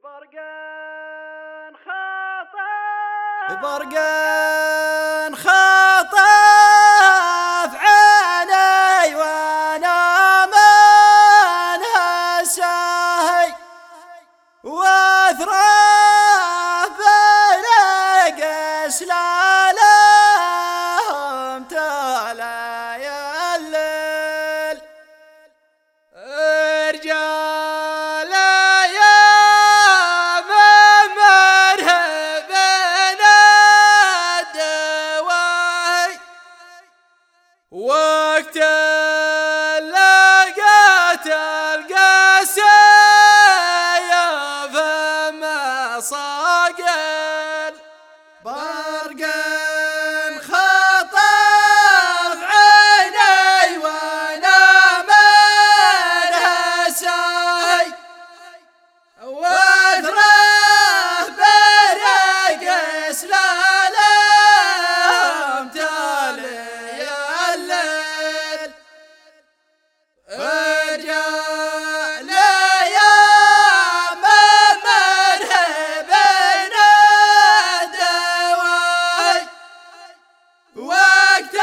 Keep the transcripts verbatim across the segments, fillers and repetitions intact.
برقان خاطف برقان خاطف عيني وانا منها ساهي واثرى بلق سلالهم تلا يا الليل رجال يا وقت لقيت القاسية فما صاقل برقان خطف عيني وانا منها ساي واثره برق سلالهم تالي رجال يا ممره بين الدواي وقت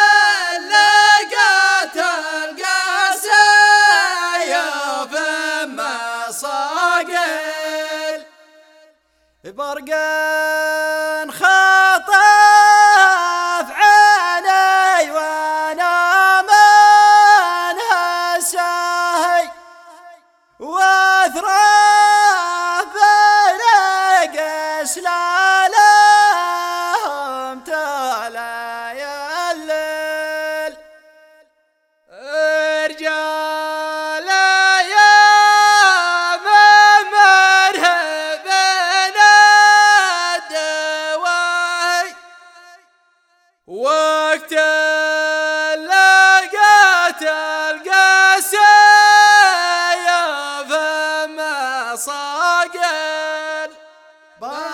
لقيت القاسية فما صاقل برقان خاطف عيني وانا واثرى بلق سلالهم تلا يا الليل رجال يا ممره بين الدواي وقت لقيت القاسية صاقل